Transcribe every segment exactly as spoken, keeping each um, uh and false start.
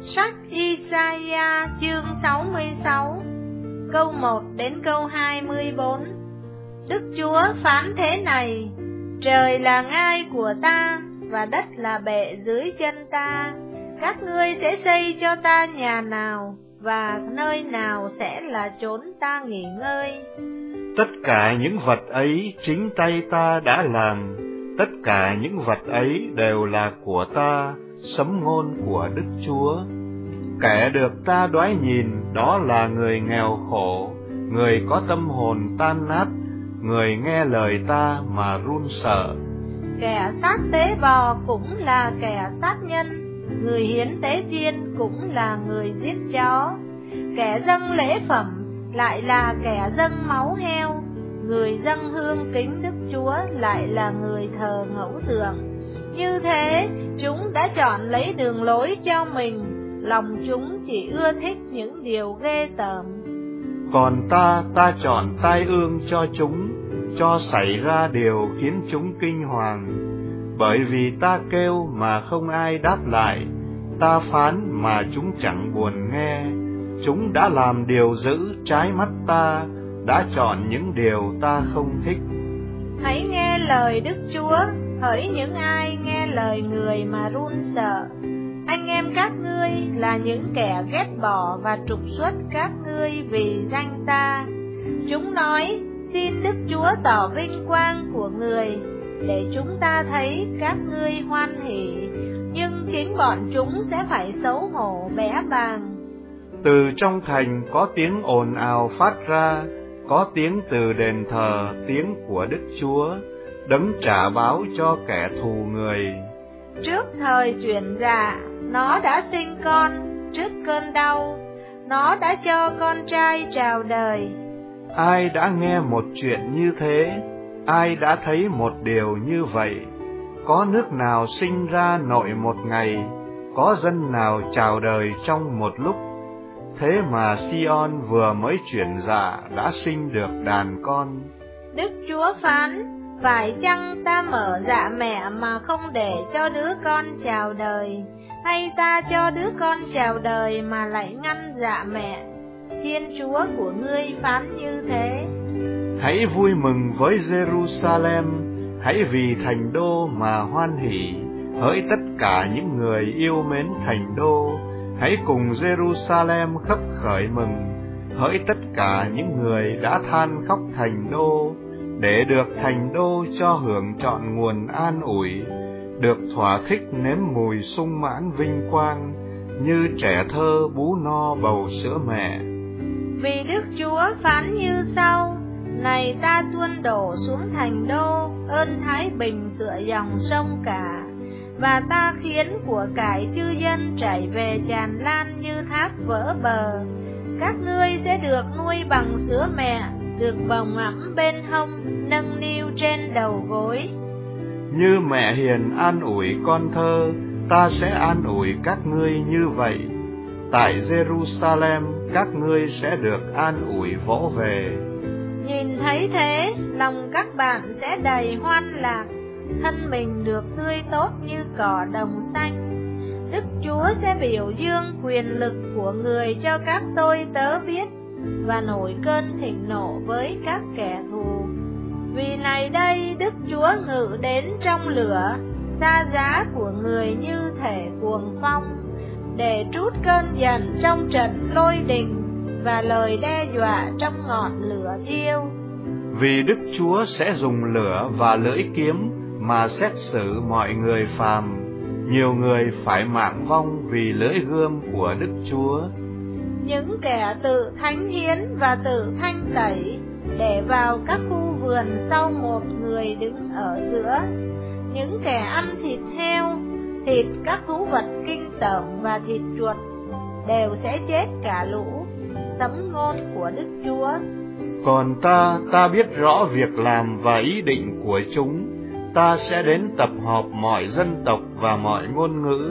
Sách Isaiah chương sáu mươi sáu, câu một đến câu hai mươi bốn. Đức Chúa phán thế này: trời là ngai của ta, và đất là bệ dưới chân ta. Các ngươi sẽ xây cho ta nhà nào, và nơi nào sẽ là chốn ta nghỉ ngơi? Tất cả những vật ấy chính tay ta đã làm, tất cả những vật ấy đều là của ta, sấm ngôn của Đức Chúa. Kẻ được ta đoái nhìn, đó là người nghèo khổ, người có tâm hồn tan nát, người nghe lời ta mà run sợ. Kẻ sát tế bò cũng là kẻ sát nhân, người hiến tế chiên cũng là người giết chó. Kẻ dâng lễ phẩm lại là kẻ dâng máu heo, người dâng hương kính Đức Chúa lại là người thờ ngẫu tượng. Như thế, chúng đã chọn lấy đường lối cho mình, lòng chúng chỉ ưa thích những điều ghê tởm. Còn ta, ta chọn tai ương cho chúng, cho xảy ra điều khiến chúng kinh hoàng. Bởi vì ta kêu mà không ai đáp lại, ta phán mà chúng chẳng buồn nghe. Chúng đã làm điều dữ trái mắt ta, đã chọn những điều ta không thích. Hãy nghe lời Đức Chúa, hỡi những ai nghe lời người mà run sợ. Anh em các ngươi là những kẻ ghét bỏ và trục xuất các ngươi vì danh ta. Chúng nói, xin Đức Chúa tỏ vinh quang của người, để chúng ta thấy các ngươi hoan hỉ, nhưng chính bọn chúng sẽ phải xấu hổ bẽ bàng. Từ trong thành có tiếng ồn ào phát ra, có tiếng từ đền thờ, tiếng của Đức Chúa, đấng trả báo cho kẻ thù người. Trước thời chuyển dạ, nó đã sinh con, trước cơn đau, nó đã cho con trai chào đời. Ai đã nghe một chuyện như thế? Ai đã thấy một điều như vậy? Có nước nào sinh ra nội một ngày, có dân nào chào đời trong một lúc? Thế mà Sion vừa mới chuyển dạ đã sinh được đàn con. Đức Chúa phán, phải chăng ta mở dạ mẹ mà không để cho đứa con chào đời, hay ta cho đứa con chào đời mà lại ngăn dạ mẹ? Thiên Chúa của ngươi phán như thế. Hãy vui mừng với Jerusalem, hãy vì thành đô mà hoan hỉ, hỡi tất cả những người yêu mến thành đô. Hãy cùng Jerusalem khấp khởi mừng, hỡi tất cả những người đã than khóc thành đô, để được thành đô cho hưởng trọn nguồn an ủi, được thỏa thích nếm mùi sung mãn vinh quang, như trẻ thơ bú no bầu sữa mẹ. Vì Đức Chúa phán như sau: này ta tuôn đổ xuống thành đô ơn thái bình tựa dòng sông cả, và ta khiến của cải chư dân chảy về tràn lan như thác vỡ bờ. Các ngươi sẽ được nuôi bằng sữa mẹ, được bồng ẵm bên hông, nâng niu trên đầu gối. Như mẹ hiền an ủi con thơ, ta sẽ an ủi các ngươi như vậy. Tại Jerusalem các ngươi sẽ được an ủi vỗ về. Nhìn thấy thế, lòng các bạn sẽ đầy hoan lạc, thân mình được tươi tốt như cỏ đồng xanh. Đức Chúa sẽ biểu dương quyền lực của người cho các tôi tớ biết, và nổi cơn thịnh nộ với các kẻ thù. Vì này đây Đức Chúa ngự đến trong lửa, xa giá của người như thể cuồng phong, để trút cơn giận trong trận lôi đình, và lời đe dọa trong ngọn lửa thiêu. Vì Đức Chúa sẽ dùng lửa và lưỡi kiếm mà xét xử mọi người phàm, nhiều người phải mạng vong vì lưỡi gươm của Đức Chúa. Những kẻ tự thánh hiến và tự thanh tẩy để vào các khu vườn sau một người đứng ở giữa. Những kẻ ăn thịt heo, thịt các thú vật kinh tởm và thịt chuột đều sẽ chết cả lũ. Sấm ngôn của Đức Chúa. Còn ta, ta biết rõ việc làm và ý định của chúng. Ta sẽ đến tập họp mọi dân tộc và mọi ngôn ngữ.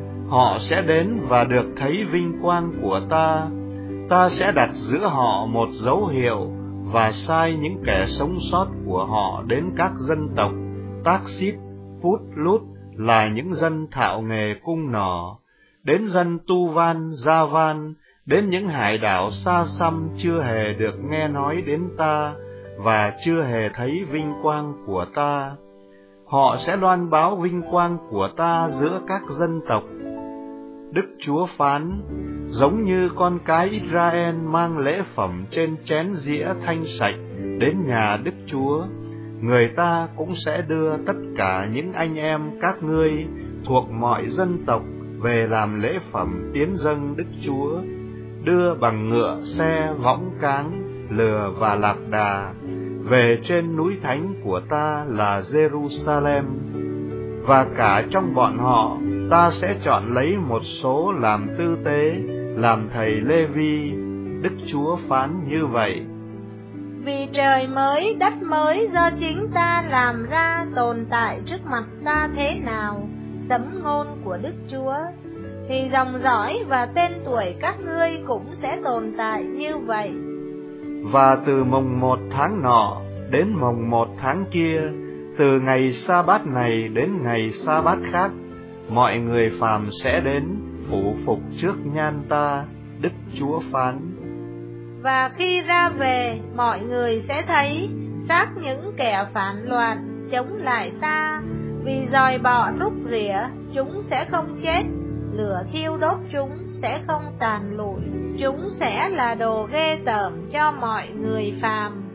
Họ sẽ đến và được thấy vinh quang của ta. Ta sẽ đặt giữa họ một dấu hiệu và sai những kẻ sống sót của họ đến các dân tộc Tác Xít, Phút Lút là những dân thạo nghề cung nỏ, đến dân Tu-van, Gia-van, đến những hải đảo xa xăm chưa hề được nghe nói đến ta và chưa hề thấy vinh quang của ta. Họ sẽ loan báo vinh quang của ta giữa các dân tộc. Đức Chúa phán, giống như con cái Israel mang lễ phẩm trên chén dĩa thanh sạch đến nhà Đức Chúa, người ta cũng sẽ đưa tất cả những anh em các ngươi thuộc mọi dân tộc về làm lễ phẩm tiến dâng Đức Chúa, đưa bằng ngựa, xe, võng cáng, lừa và lạc đà về trên núi thánh của ta là Jerusalem. Và cả trong bọn họ, ta sẽ chọn lấy một số làm tư tế, làm thầy Lê-vi. Đức Chúa phán như vậy. Vì trời mới, đất mới do chính ta làm ra tồn tại trước mặt ta thế nào, sấm ngôn của Đức Chúa, thì dòng dõi và tên tuổi các ngươi cũng sẽ tồn tại như vậy. Và từ mồng một tháng nọ đến mồng một tháng kia, từ ngày sa bát này đến ngày sa bát khác, mọi người phàm sẽ đến phủ phục trước nhan ta. Đức Chúa phán. Và khi ra về, mọi người sẽ thấy xác những kẻ phản loạn chống lại ta, vì dòi bọ rúc rỉa, chúng sẽ không chết, lửa thiêu đốt chúng sẽ không tàn lụi, chúng sẽ là đồ ghê tởm cho mọi người phàm.